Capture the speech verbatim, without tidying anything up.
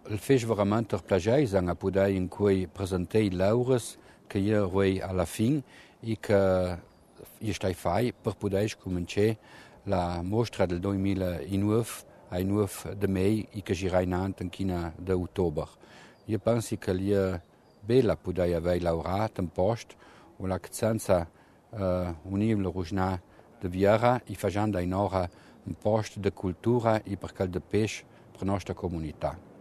il fece veramente piacere a poter in cui presentare l'Aures che io vuoi alla fine e che io stai fai per poter cominciare la mostra del duemilanove ai nove di mai e che girerà in China di ottobre. Io penso che io bella poter avere lavorato in posto o la senza uh, unire la di Viera e facendo in ora un posto di cultura e per quel di pesce per la nostra comunità.